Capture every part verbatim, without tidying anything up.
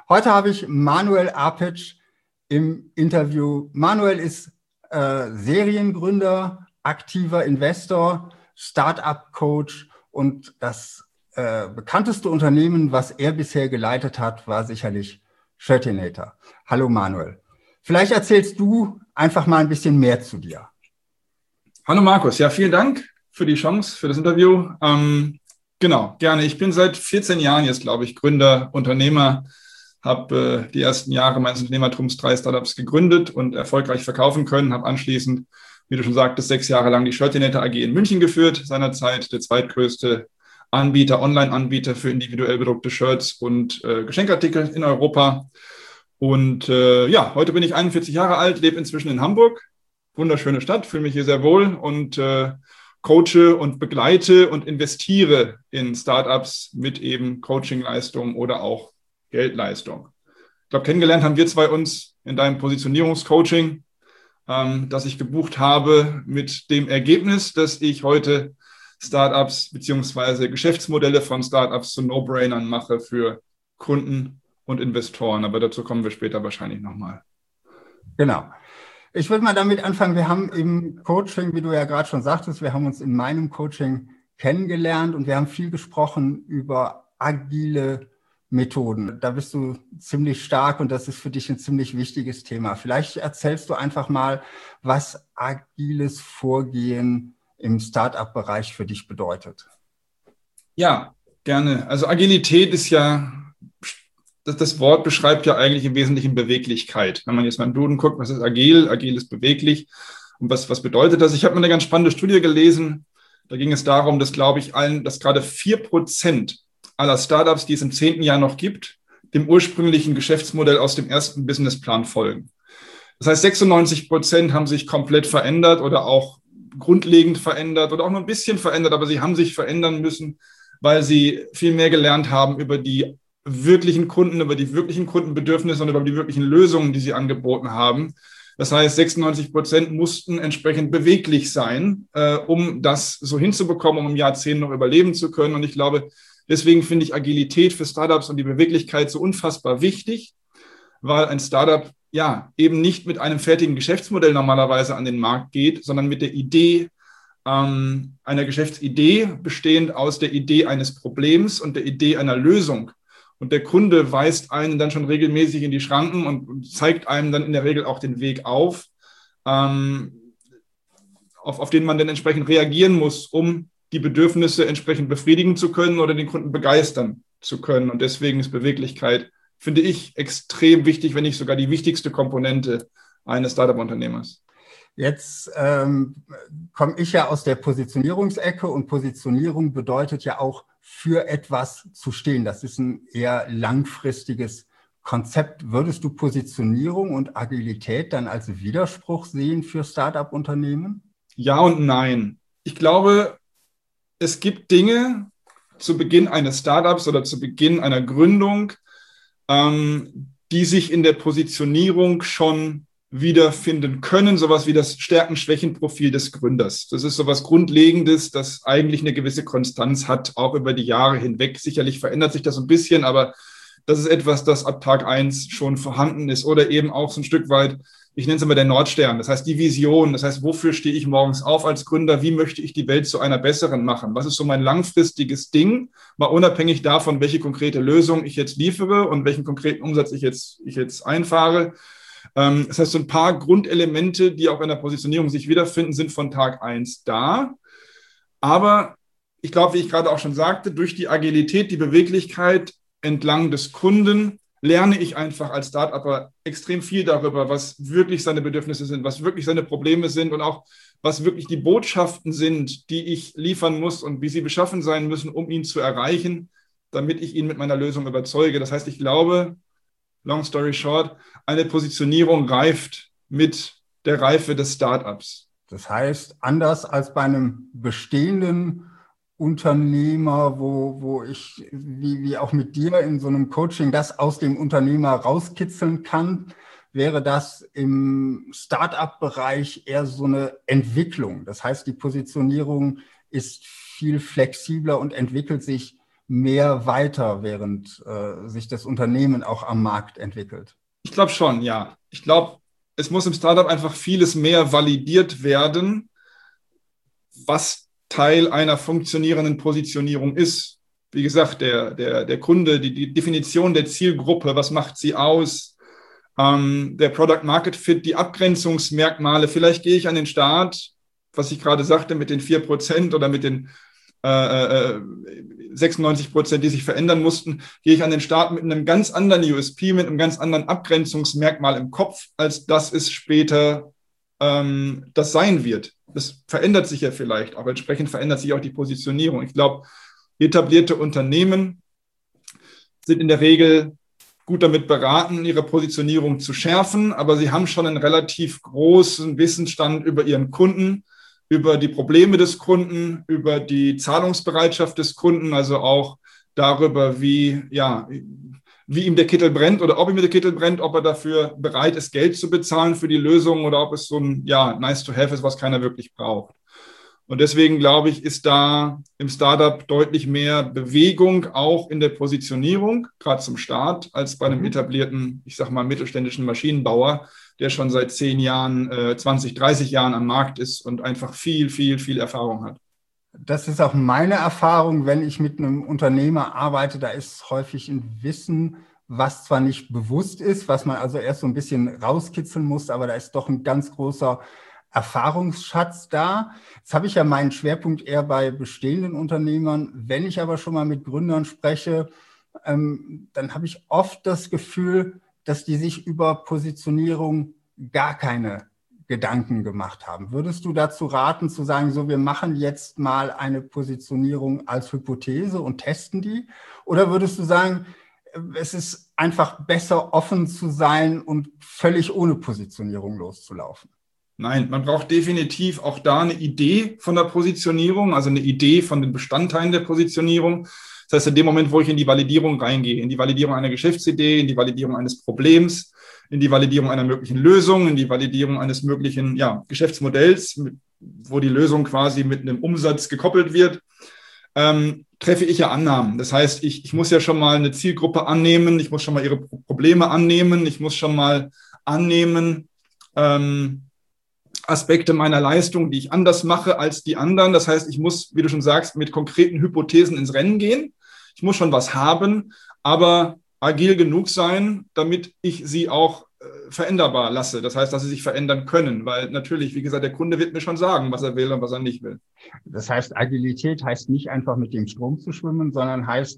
Heute habe ich Manuel Apetsch im Interview. Manuel ist äh, Seriengründer, aktiver Investor, Start-up-Coach und das äh, bekannteste Unternehmen, was er bisher geleitet hat, war sicherlich Shirtinator. Hallo Manuel. Vielleicht erzählst du einfach mal ein bisschen mehr zu dir. Hallo Markus, ja, vielen Dank für die Chance, für das Interview. Ähm, genau, gerne. Ich bin seit vierzehn Jahren jetzt, glaube ich, Gründer, Unternehmer, habe äh, die ersten Jahre meines Unternehmertums drei Startups gegründet und erfolgreich verkaufen können, habe anschließend, wie du schon sagtest, sechs Jahre lang die Shirtinator A G in München geführt, seinerzeit der zweitgrößte Anbieter, Online-Anbieter für individuell bedruckte Shirts und äh, Geschenkartikel in Europa. Und äh, ja, heute bin ich einundvierzig Jahre alt, lebe inzwischen in Hamburg. Wunderschöne Stadt, fühle mich hier sehr wohl und äh, coache und begleite und investiere in Startups mit eben Coachingleistung oder auch Geldleistung. Ich glaube, kennengelernt haben wir zwei uns in deinem Positionierungscoaching, ähm, das ich gebucht habe, mit dem Ergebnis, dass ich heute Startups beziehungsweise Geschäftsmodelle von Startups zu No-Brainern mache für Kunden und Investoren. Aber dazu kommen wir später wahrscheinlich nochmal. Genau. Ich würde mal damit anfangen, wir haben im Coaching, wie du ja gerade schon sagtest, wir haben uns in meinem Coaching kennengelernt und wir haben viel gesprochen über agile Methoden. Da bist du ziemlich stark und das ist für dich ein ziemlich wichtiges Thema. Vielleicht erzählst du einfach mal, was agiles Vorgehen im Startup-Bereich für dich bedeutet. Ja, gerne. Also Agilität ist ja, das, das Wort beschreibt ja eigentlich im Wesentlichen Beweglichkeit. Wenn man jetzt mal im Duden guckt, was ist agil? Agil ist beweglich. Und was, was bedeutet das? Ich habe mal eine ganz spannende Studie gelesen. Da ging es darum, dass, glaube ich, allen, dass gerade vier Prozent aller Startups, die es im zehnten Jahr noch gibt, dem ursprünglichen Geschäftsmodell aus dem ersten Businessplan folgen. Das heißt, sechsundneunzig Prozent haben sich komplett verändert oder auch grundlegend verändert oder auch nur ein bisschen verändert, aber sie haben sich verändern müssen, weil sie viel mehr gelernt haben über die wirklichen Kunden, über die wirklichen Kundenbedürfnisse und über die wirklichen Lösungen, die sie angeboten haben. Das heißt, sechsundneunzig Prozent mussten entsprechend beweglich sein, äh, um das so hinzubekommen, um im Jahrzehnt noch überleben zu können. Und ich glaube, deswegen finde ich Agilität für Startups und die Beweglichkeit so unfassbar wichtig, weil ein Startup ja eben nicht mit einem fertigen Geschäftsmodell normalerweise an den Markt geht, sondern mit der Idee, ähm, einer Geschäftsidee bestehend aus der Idee eines Problems und der Idee einer Lösung. Und der Kunde weist einen dann schon regelmäßig in die Schranken und zeigt einem dann in der Regel auch den Weg auf, ähm, auf, auf den man dann entsprechend reagieren muss, um die Bedürfnisse entsprechend befriedigen zu können oder den Kunden begeistern zu können. Und deswegen ist Beweglichkeit, finde ich, extrem wichtig, wenn nicht sogar die wichtigste Komponente eines Startup-Unternehmers. Jetzt ähm, komme ich ja aus der Positionierungsecke und Positionierung bedeutet ja auch, für etwas zu stehen. Das ist ein eher langfristiges Konzept. Würdest du Positionierung und Agilität dann als Widerspruch sehen für Startup-Unternehmen? Ja und nein. Ich glaube, es gibt Dinge zu Beginn eines Startups oder zu Beginn einer Gründung, ähm, die sich in der Positionierung schon wiederfinden können, sowas wie das Stärken-Schwächen-Profil des Gründers. Das ist sowas Grundlegendes, das eigentlich eine gewisse Konstanz hat, auch über die Jahre hinweg. Sicherlich verändert sich das ein bisschen, aber das ist etwas, das ab Tag eins schon vorhanden ist oder eben auch so ein Stück weit, ich nenne es immer der Nordstern, das heißt die Vision, das heißt, wofür stehe ich morgens auf als Gründer, wie möchte ich die Welt zu einer besseren machen, was ist so mein langfristiges Ding, mal unabhängig davon, welche konkrete Lösung ich jetzt liefere und welchen konkreten Umsatz ich jetzt, ich jetzt einfahre. Das heißt, so ein paar Grundelemente, die auch in der Positionierung sich wiederfinden, sind von Tag eins da. Aber ich glaube, wie ich gerade auch schon sagte, durch die Agilität, die Beweglichkeit entlang des Kunden, lerne ich einfach als Start-Upper extrem viel darüber, was wirklich seine Bedürfnisse sind, was wirklich seine Probleme sind und auch, was wirklich die Botschaften sind, die ich liefern muss und wie sie beschaffen sein müssen, um ihn zu erreichen, damit ich ihn mit meiner Lösung überzeuge. Das heißt, ich glaube, long story short, eine Positionierung reift mit der Reife des Startups. Das heißt, anders als bei einem bestehenden Unternehmer, wo, wo ich, wie, wie auch mit dir in so einem Coaching, das aus dem Unternehmer rauskitzeln kann, wäre das im Startup-Bereich eher so eine Entwicklung. Das heißt, die Positionierung ist viel flexibler und entwickelt sich mehr weiter, während äh, sich das Unternehmen auch am Markt entwickelt? Ich glaube schon, ja. Ich glaube, es muss im Startup einfach vieles mehr validiert werden, was Teil einer funktionierenden Positionierung ist. Wie gesagt, der, der, der Kunde, die, die Definition der Zielgruppe, was macht sie aus, ähm, der Product Market Fit, die Abgrenzungsmerkmale. Vielleicht gehe ich an den Start, was ich gerade sagte, mit den vier Prozent oder mit den äh, sechsundneunzig Prozent, die sich verändern mussten, gehe ich an den Start mit einem ganz anderen U S P, mit einem ganz anderen Abgrenzungsmerkmal im Kopf, als das es später ähm, das sein wird. Das verändert sich ja vielleicht, aber entsprechend verändert sich auch die Positionierung. Ich glaube, etablierte Unternehmen sind in der Regel gut damit beraten, ihre Positionierung zu schärfen, aber sie haben schon einen relativ großen Wissensstand über ihren Kunden, über die Probleme des Kunden, über die Zahlungsbereitschaft des Kunden, also auch darüber, wie, ja, wie ihm der Kittel brennt oder ob ihm der Kittel brennt, ob er dafür bereit ist, Geld zu bezahlen für die Lösung oder ob es so ein, ja, nice to have ist, was keiner wirklich braucht. Und deswegen, glaube ich, ist da im Startup deutlich mehr Bewegung auch in der Positionierung, gerade zum Start, als bei einem etablierten, ich sag mal, mittelständischen Maschinenbauer, der schon seit zehn Jahren, äh, zwanzig, dreißig Jahren am Markt ist und einfach viel, viel, viel Erfahrung hat. Das ist auch meine Erfahrung, wenn ich mit einem Unternehmer arbeite, da ist häufig ein Wissen, was zwar nicht bewusst ist, was man also erst so ein bisschen rauskitzeln muss, aber da ist doch ein ganz großer Erfahrungsschatz da. Jetzt habe ich ja meinen Schwerpunkt eher bei bestehenden Unternehmern. Wenn ich aber schon mal mit Gründern spreche, ähm, dann habe ich oft das Gefühl, dass die sich über Positionierung gar keine Gedanken gemacht haben. Würdest du dazu raten, zu sagen, so, wir machen jetzt mal eine Positionierung als Hypothese und testen die? Oder würdest du sagen, es ist einfach besser, offen zu sein und völlig ohne Positionierung loszulaufen? Nein, man braucht definitiv auch da eine Idee von der Positionierung, also eine Idee von den Bestandteilen der Positionierung. Das heißt, in dem Moment, wo ich in die Validierung reingehe, in die Validierung einer Geschäftsidee, in die Validierung eines Problems, in die Validierung einer möglichen Lösung, in die Validierung eines möglichen, ja, Geschäftsmodells, wo die Lösung quasi mit einem Umsatz gekoppelt wird, ähm, treffe ich ja Annahmen. Das heißt, ich, ich muss ja schon mal eine Zielgruppe annehmen, ich muss schon mal ihre Probleme annehmen, ich muss schon mal annehmen, ähm, Aspekte meiner Leistung, die ich anders mache als die anderen. Das heißt, ich muss, wie du schon sagst, mit konkreten Hypothesen ins Rennen gehen. Ich muss schon was haben, aber agil genug sein, damit ich sie auch äh, veränderbar lasse. Das heißt, dass sie sich verändern können, weil natürlich, wie gesagt, der Kunde wird mir schon sagen, was er will und was er nicht will. Das heißt, Agilität heißt nicht einfach mit dem Strom zu schwimmen, sondern heißt,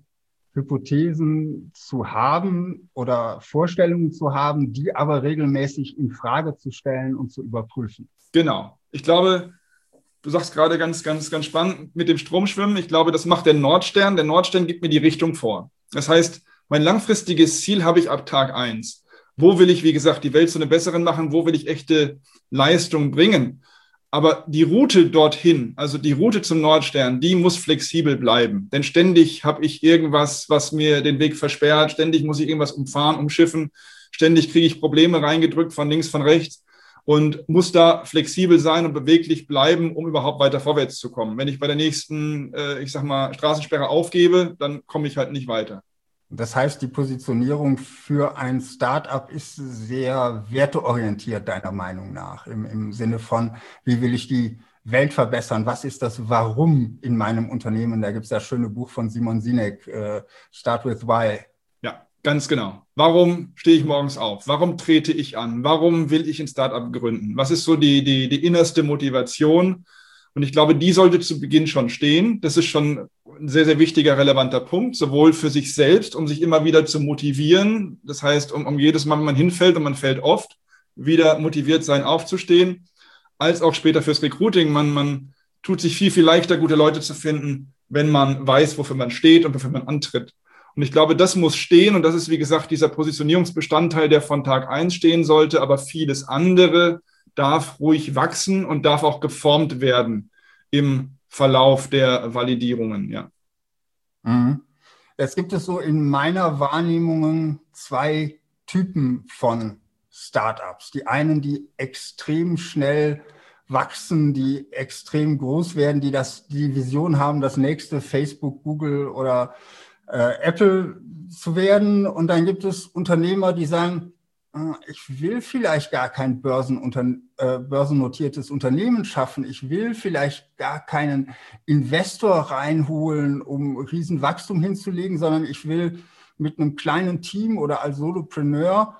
Hypothesen zu haben oder Vorstellungen zu haben, die aber regelmäßig in Frage zu stellen und zu überprüfen. Genau. Ich glaube, du sagst gerade ganz, ganz, ganz spannend mit dem Stromschwimmen. Ich glaube, das macht der Nordstern. Der Nordstern gibt mir die Richtung vor. Das heißt, mein langfristiges Ziel habe ich ab Tag eins. Wo will ich, wie gesagt, die Welt zu einem besseren machen? Wo will ich echte Leistung bringen? Aber die Route dorthin, also die Route zum Nordstern, die muss flexibel bleiben. Denn ständig habe ich irgendwas, was mir den Weg versperrt. Ständig muss ich irgendwas umfahren, umschiffen. Ständig kriege ich Probleme reingedrückt von links, von rechts und muss da flexibel sein und beweglich bleiben, um überhaupt weiter vorwärts zu kommen. Wenn ich bei der nächsten, äh, ich sag mal, Straßensperre aufgebe, dann komme ich halt nicht weiter. Das heißt, die Positionierung für ein Start-up ist sehr werteorientiert, deiner Meinung nach, im, im Sinne von, wie will ich die Welt verbessern? Was ist das Warum in meinem Unternehmen? Da gibt es das schöne Buch von Simon Sinek, äh, Start with Why. Ja, ganz genau. Warum stehe ich morgens auf? Warum trete ich an? Warum will ich ein Start-up gründen? Was ist so die, die, die innerste Motivation? Und ich glaube, die sollte zu Beginn schon stehen. Das ist schon ein sehr, sehr wichtiger, relevanter Punkt, sowohl für sich selbst, um sich immer wieder zu motivieren. Das heißt, um, um jedes Mal, wenn man hinfällt und man fällt oft, wieder motiviert sein, aufzustehen, als auch später fürs Recruiting. Man, man tut sich viel, viel leichter, gute Leute zu finden, wenn man weiß, wofür man steht und wofür man antritt. Und ich glaube, das muss stehen. Und das ist, wie gesagt, dieser Positionierungsbestandteil, der von Tag eins stehen sollte. Aber vieles andere darf ruhig wachsen und darf auch geformt werden im Verlauf der Validierungen, ja. Mhm. Jetzt gibt es so in meiner Wahrnehmung zwei Typen von Startups. Die einen, die extrem schnell wachsen, die extrem groß werden, die das, die Vision haben, das nächste Facebook, Google oder äh, Apple zu werden. Und dann gibt es Unternehmer, die sagen, ich will vielleicht gar kein Börsenunter äh, börsennotiertes Unternehmen schaffen. Ich will vielleicht gar keinen Investor reinholen, um Riesenwachstum hinzulegen, sondern ich will mit einem kleinen Team oder als Solopreneur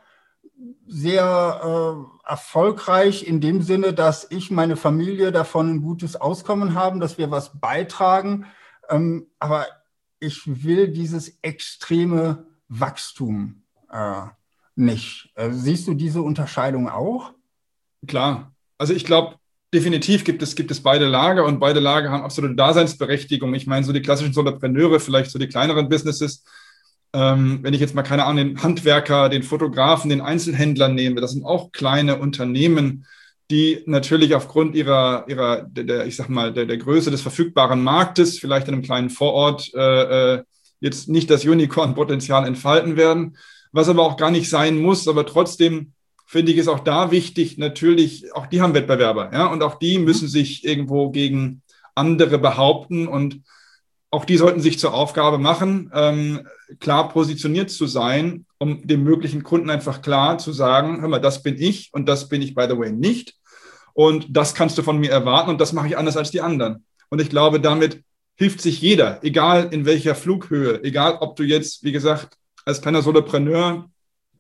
sehr äh, erfolgreich in dem Sinne, dass ich, meine Familie davon ein gutes Auskommen haben, dass wir was beitragen. Ähm, aber ich will dieses extreme Wachstum äh, nicht. Also siehst du diese Unterscheidung auch? Klar. Also ich glaube, definitiv gibt es, gibt es beide Lager und beide Lager haben absolute Daseinsberechtigung. Ich meine, so die klassischen Solopreneure, vielleicht so die kleineren Businesses, ähm, wenn ich jetzt mal, keine Ahnung, den Handwerker, den Fotografen, den Einzelhändler nehme, das sind auch kleine Unternehmen, die natürlich aufgrund ihrer, ihrer der, der, ich sag mal, der, der Größe des verfügbaren Marktes, vielleicht in einem kleinen Vorort, äh, jetzt nicht das Unicorn-Potenzial entfalten werden, was aber auch gar nicht sein muss, aber trotzdem finde ich es auch da wichtig, natürlich, auch die haben Wettbewerber, ja, und auch die müssen sich irgendwo gegen andere behaupten und auch die sollten sich zur Aufgabe machen, ähm, klar positioniert zu sein, um dem möglichen Kunden einfach klar zu sagen, hör mal, das bin ich und das bin ich, by the way, nicht und das kannst du von mir erwarten und das mache ich anders als die anderen. Und ich glaube, damit hilft sich jeder, egal in welcher Flughöhe, egal ob du jetzt, wie gesagt, als kleiner Solopreneur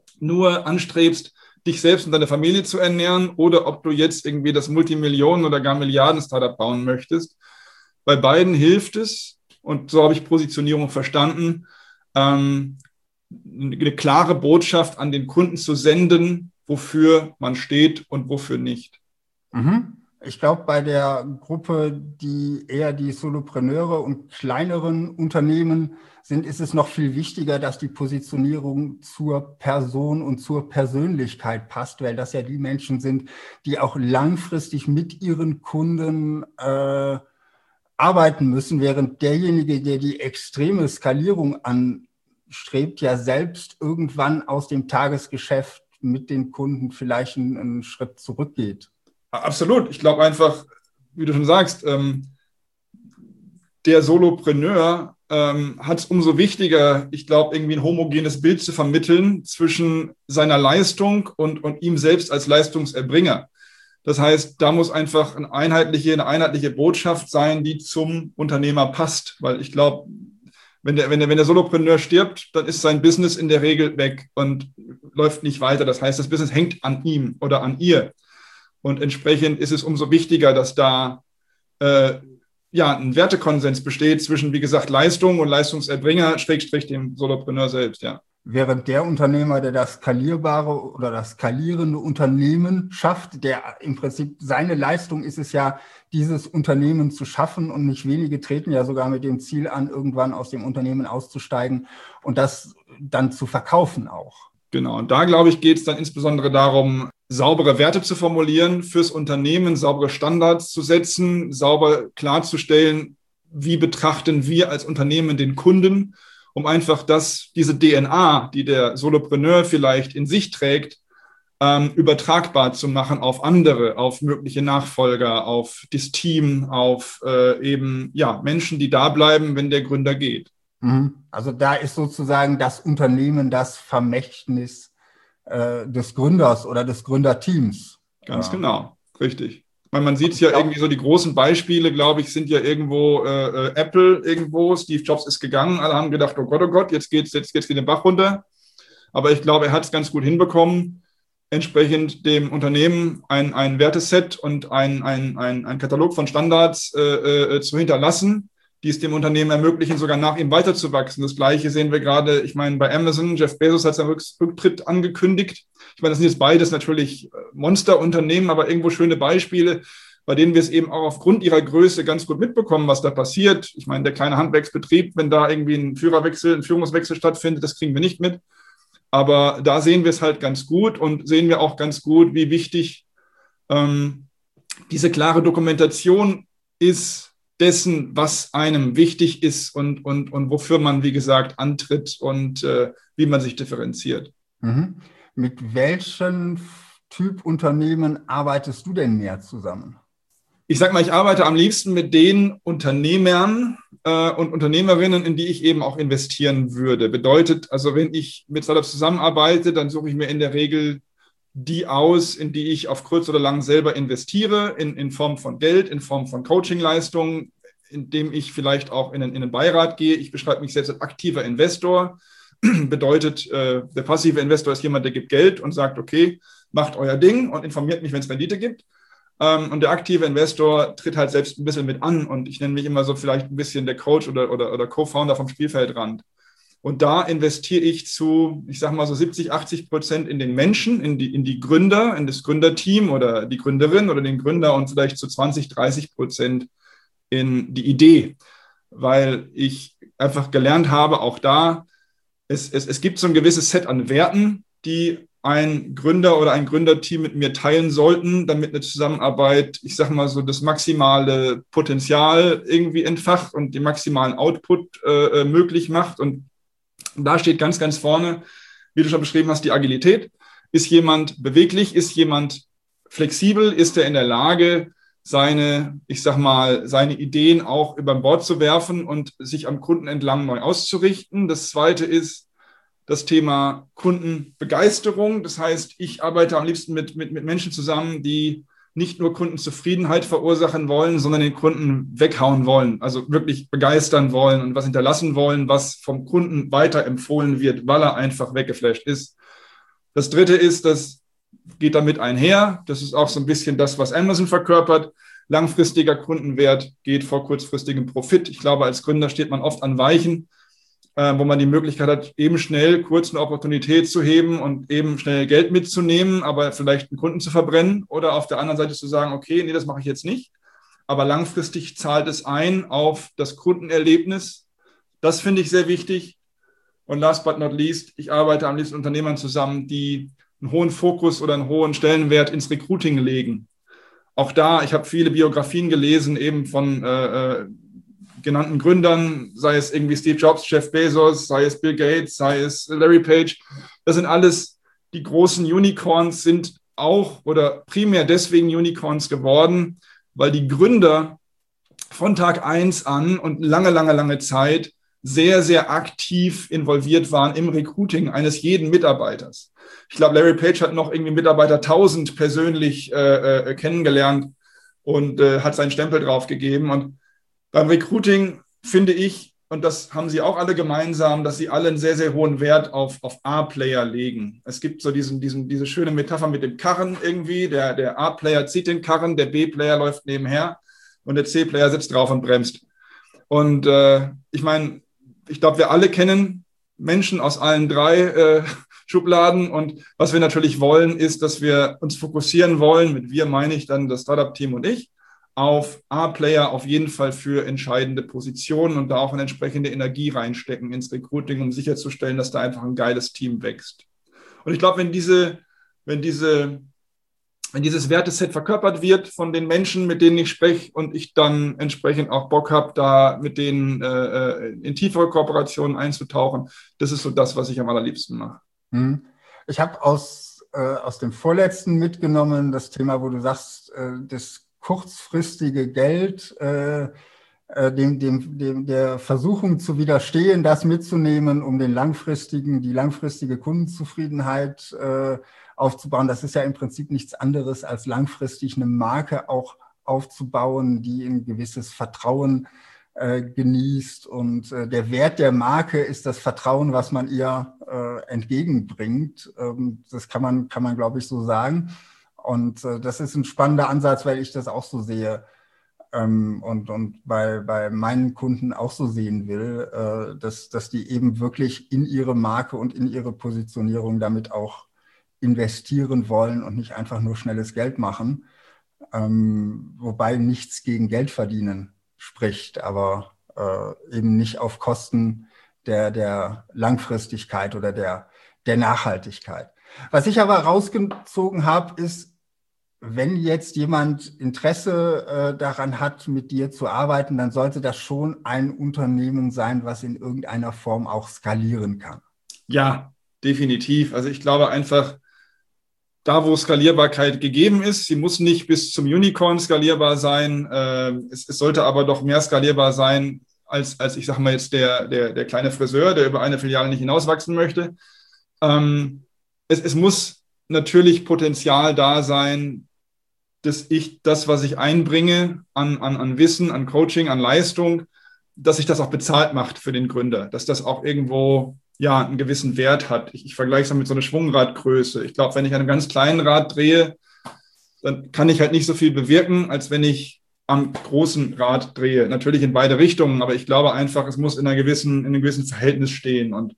nur anstrebst, dich selbst und deine Familie zu ernähren oder ob du jetzt irgendwie das Multimillionen- oder gar Milliarden-Startup bauen möchtest. Bei beiden hilft es, und so habe ich Positionierung verstanden, ähm, eine klare Botschaft an den Kunden zu senden, wofür man steht und wofür nicht. Mhm. Ich glaube, bei der Gruppe, die eher die Solopreneure und kleineren Unternehmen sind, ist es noch viel wichtiger, dass die Positionierung zur Person und zur Persönlichkeit passt, weil das ja die Menschen sind, die auch langfristig mit ihren Kunden äh, arbeiten müssen, während derjenige, der die extreme Skalierung anstrebt, ja selbst irgendwann aus dem Tagesgeschäft mit den Kunden vielleicht einen, einen Schritt zurückgeht. Absolut. Ich glaube einfach, wie du schon sagst, ähm, der Solopreneur ähm, hat es umso wichtiger, ich glaube, irgendwie ein homogenes Bild zu vermitteln zwischen seiner Leistung und, und ihm selbst als Leistungserbringer. Das heißt, da muss einfach eine einheitliche, eine einheitliche Botschaft sein, die zum Unternehmer passt. Weil ich glaube, wenn der, wenn, der, wenn der Solopreneur stirbt, dann ist sein Business in der Regel weg und läuft nicht weiter. Das heißt, das Business hängt an ihm oder an ihr. Und entsprechend ist es umso wichtiger, dass da äh, ja, ein Wertekonsens besteht zwischen, wie gesagt, Leistung und Leistungserbringer, Schrägstrich dem Solopreneur selbst, ja. Während der Unternehmer, der das skalierbare oder das skalierende Unternehmen schafft, der im Prinzip seine Leistung ist es ja, dieses Unternehmen zu schaffen und nicht wenige treten ja sogar mit dem Ziel an, irgendwann aus dem Unternehmen auszusteigen und das dann zu verkaufen auch. Genau, und da, glaube ich, geht es dann insbesondere darum, saubere Werte zu formulieren fürs Unternehmen, saubere Standards zu setzen, sauber klarzustellen, wie betrachten wir als Unternehmen den Kunden, um einfach das, diese D N A, die der Solopreneur vielleicht in sich trägt, ähm, übertragbar zu machen auf andere, auf mögliche Nachfolger, auf das Team, auf äh, eben ja, Menschen, die da bleiben, wenn der Gründer geht. Also da ist sozusagen das Unternehmen das Vermächtnis äh, des Gründers oder des Gründerteams. Ganz ja. Genau, richtig. Weil man sieht es ja irgendwie so, die großen Beispiele, glaube ich, sind ja irgendwo äh, Apple irgendwo, Steve Jobs ist gegangen, alle haben gedacht, oh Gott, oh Gott, jetzt geht's, jetzt geht's den Bach runter. Aber ich glaube, er hat es ganz gut hinbekommen, entsprechend dem Unternehmen ein, ein Werteset und ein, ein, ein, ein Katalog von Standards äh, äh, zu hinterlassen, die es dem Unternehmen ermöglichen, sogar nach ihm weiterzuwachsen. Das Gleiche sehen wir gerade, ich meine, bei Amazon, Jeff Bezos hat seinen Rücktritt angekündigt. Ich meine, das sind jetzt beides natürlich Monsterunternehmen, aber irgendwo schöne Beispiele, bei denen wir es eben auch aufgrund ihrer Größe ganz gut mitbekommen, was da passiert. Ich meine, der kleine Handwerksbetrieb, wenn da irgendwie ein Führerwechsel, ein Führungswechsel stattfindet, das kriegen wir nicht mit. Aber da sehen wir es halt ganz gut und sehen wir auch ganz gut, wie wichtig ähm, diese klare Dokumentation ist, dessen, was einem wichtig ist und, und, und wofür man, wie gesagt, antritt und äh, wie man sich differenziert. Mhm. Mit welchem Typ Unternehmen arbeitest du denn mehr zusammen? Ich sage mal, ich arbeite am liebsten mit den Unternehmern äh, und Unternehmerinnen, in die ich eben auch investieren würde. Bedeutet, also wenn ich mit Startups zusammenarbeite, dann suche ich mir in der Regel die aus, in die ich auf kurz oder lang selber investiere, in, in Form von Geld, in Form von Coachingleistungen, indem ich vielleicht auch in einen, in einen Beirat gehe. Ich beschreibe mich selbst als aktiver Investor. Bedeutet, äh, der passive Investor ist jemand, der gibt Geld und sagt, okay, macht euer Ding und informiert mich, wenn es Rendite gibt. Ähm, und der aktive Investor tritt halt selbst ein bisschen mit an und ich nenne mich immer so vielleicht ein bisschen der Coach oder, oder, oder Co-Founder vom Spielfeldrand. Und da investiere ich zu, ich sage mal so siebzig, achtzig Prozent in den Menschen, in die, in die Gründer, in das Gründerteam oder die Gründerin oder den Gründer und vielleicht zu zwanzig, dreißig Prozent in die Idee, weil ich einfach gelernt habe, auch da, es, es, es gibt so ein gewisses Set an Werten, die ein Gründer oder ein Gründerteam mit mir teilen sollten, damit eine Zusammenarbeit, ich sage mal so, das maximale Potenzial irgendwie entfacht und den maximalen Output äh, möglich macht. Und da steht ganz, ganz vorne, wie du schon beschrieben hast, die Agilität. Ist jemand beweglich? Ist jemand flexibel? Ist er in der Lage, seine, ich sag mal, seine Ideen auch über Bord zu werfen und sich am Kunden entlang neu auszurichten? Das zweite ist das Thema Kundenbegeisterung. Das heißt, ich arbeite am liebsten mit, mit, mit Menschen zusammen, die nicht nur Kundenzufriedenheit verursachen wollen, sondern den Kunden weghauen wollen, also wirklich begeistern wollen und was hinterlassen wollen, was vom Kunden weiterempfohlen wird, weil er einfach weggeflasht ist. Das dritte ist, das geht damit einher. Das ist auch so ein bisschen das, was Amazon verkörpert. Langfristiger Kundenwert geht vor kurzfristigem Profit. Ich glaube, als Gründer steht man oft an Weichen, wo man die Möglichkeit hat, eben schnell kurz eine Opportunität zu heben und eben schnell Geld mitzunehmen, aber vielleicht einen Kunden zu verbrennen oder auf der anderen Seite zu sagen, okay, nee, das mache ich jetzt nicht, aber langfristig zahlt es ein auf das Kundenerlebnis. Das finde ich sehr wichtig. Und last but not least, ich arbeite am liebsten mit Unternehmern zusammen, die einen hohen Fokus oder einen hohen Stellenwert ins Recruiting legen. Auch da, ich habe viele Biografien gelesen, eben von äh, genannten Gründern, sei es irgendwie Steve Jobs, Jeff Bezos, sei es Bill Gates, sei es Larry Page. Das sind alles die großen Unicorns, sind auch oder primär deswegen Unicorns geworden, weil die Gründer von Tag eins an und lange, lange, lange Zeit sehr, sehr aktiv involviert waren im Recruiting eines jeden Mitarbeiters. Ich glaube, Larry Page hat noch irgendwie Mitarbeiter tausend persönlich äh, äh, kennengelernt und äh, hat seinen Stempel drauf gegeben. Und beim Recruiting finde ich, und das haben sie auch alle gemeinsam, dass sie alle einen sehr, sehr hohen Wert auf, auf A-Player legen. Es gibt so diesen, diesen, diese schöne Metapher mit dem Karren irgendwie. Der, der A-Player zieht den Karren, der B-Player läuft nebenher und der C-Player sitzt drauf und bremst. Und äh, ich meine, ich glaube, wir alle kennen Menschen aus allen drei äh, Schubladen. Und was wir natürlich wollen, ist, dass wir uns fokussieren wollen, mit wir meine ich dann das Startup-Team und ich, auf A-Player auf jeden Fall für entscheidende Positionen und da auch eine entsprechende Energie reinstecken ins Recruiting, um sicherzustellen, dass da einfach ein geiles Team wächst. Und ich glaube, wenn diese, wenn diese, wenn dieses Werteset verkörpert wird von den Menschen, mit denen ich spreche und ich dann entsprechend auch Bock habe, da mit denen äh, in tiefere Kooperationen einzutauchen, das ist so das, was ich am allerliebsten mache. Ich habe aus, äh, aus dem vorletzten mitgenommen das Thema, wo du sagst, äh, das kurzfristige Geld, äh, äh, dem, dem, dem, der Versuchung zu widerstehen, das mitzunehmen, um den langfristigen, die langfristige Kundenzufriedenheit äh, aufzubauen. Das ist ja im Prinzip nichts anderes, als langfristig eine Marke auch aufzubauen, die ein gewisses Vertrauen äh, genießt. Und äh, der Wert der Marke ist das Vertrauen, was man ihr äh, entgegenbringt. Ähm, das kann man, kann man, glaube ich, so sagen. Und äh, das ist ein spannender Ansatz, weil ich das auch so sehe ähm, und, und bei, bei meinen Kunden auch so sehen will, äh, dass, dass die eben wirklich in ihre Marke und in ihre Positionierung damit auch investieren wollen und nicht einfach nur schnelles Geld machen, ähm, wobei nichts gegen Geld verdienen spricht, aber äh, eben nicht auf Kosten der, der Langfristigkeit oder der, der Nachhaltigkeit. Was ich aber rausgezogen habe, ist, wenn jetzt jemand Interesse äh, daran hat, mit dir zu arbeiten, dann sollte das schon ein Unternehmen sein, was in irgendeiner Form auch skalieren kann. Ja, definitiv. Also ich glaube einfach, da, wo Skalierbarkeit gegeben ist. Sie muss nicht bis zum Unicorn skalierbar sein. Es, es sollte aber doch mehr skalierbar sein, als, als ich sage mal jetzt der, der, der kleine Friseur, der über eine Filiale nicht hinauswachsen möchte. Es, es muss natürlich Potenzial da sein, dass ich das, was ich einbringe an, an, an Wissen, an Coaching, an Leistung, dass sich das auch bezahlt macht für den Gründer, dass das auch irgendwo ja einen gewissen Wert hat. Ich, ich vergleiche es mit so einer Schwungradgröße. Ich glaube, wenn ich an einem ganz kleinen Rad drehe, dann kann ich halt nicht so viel bewirken, als wenn ich am großen Rad drehe. Natürlich in beide Richtungen, aber ich glaube einfach, es muss in einer gewissen, in einem gewissen Verhältnis stehen und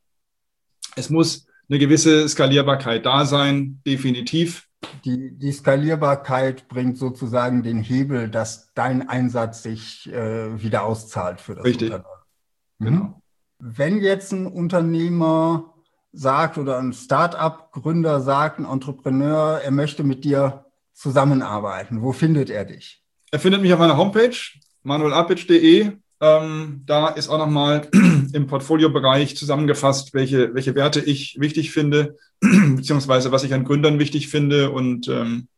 es muss eine gewisse Skalierbarkeit da sein, definitiv. Die, die Skalierbarkeit bringt sozusagen den Hebel, dass dein Einsatz sich äh, wieder auszahlt für das Richtig. Unternehmen. Mhm. Genau. Wenn jetzt ein Unternehmer sagt oder ein Start-up-Gründer sagt, ein Entrepreneur, er möchte mit dir zusammenarbeiten, wo findet er dich? Er findet mich auf meiner Homepage, manuel apic punkt de. Ähm, da ist auch nochmal im Portfoliobereich zusammengefasst, welche, welche Werte ich wichtig finde, beziehungsweise was ich an Gründern wichtig finde und ähm,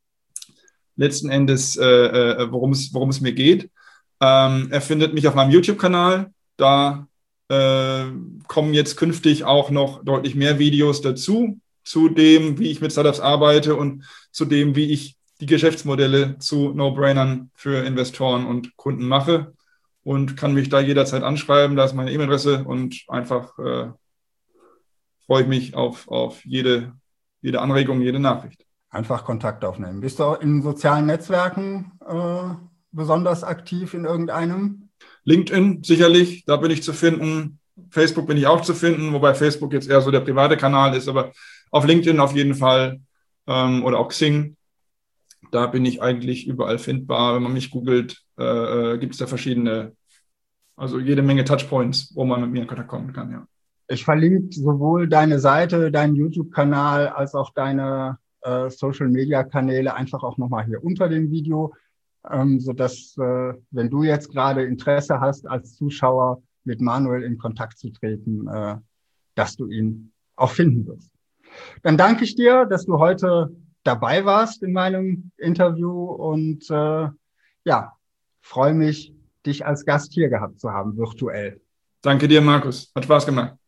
letzten Endes, äh, äh, worum es, worum es mir geht. Ähm, er findet mich auf meinem YouTube-Kanal. Da äh, kommen jetzt künftig auch noch deutlich mehr Videos dazu, zu dem, wie ich mit Startups arbeite und zu dem, wie ich die Geschäftsmodelle zu No-Brainern für Investoren und Kunden mache. Und kann mich da jederzeit anschreiben. Da ist meine E-Mail-Adresse und einfach äh, freue ich mich auf, auf jede, jede Anregung, jede Nachricht. Einfach Kontakt aufnehmen. Bist du auch in sozialen Netzwerken äh, besonders aktiv in irgendeinem? LinkedIn sicherlich, da bin ich zu finden. Facebook bin ich auch zu finden, wobei Facebook jetzt eher so der private Kanal ist, aber auf LinkedIn auf jeden Fall ähm, oder auch Xing. Da bin ich eigentlich überall findbar. Wenn man mich googelt, äh, gibt es da verschiedene, also jede Menge Touchpoints, wo man mit mir in Kontakt kommen kann, ja. Ich verlinke sowohl deine Seite, deinen YouTube-Kanal, als auch deine äh, Social-Media-Kanäle einfach auch nochmal hier unter dem Video, ähm, sodass, äh, wenn du jetzt gerade Interesse hast, als Zuschauer mit Manuel in Kontakt zu treten, äh, dass du ihn auch finden wirst. Dann danke ich dir, dass du heute dabei warst in meinem Interview und äh, ja, freue mich, dich als Gast hier gehabt zu haben, virtuell. Danke dir, Markus. Hat Spaß gemacht.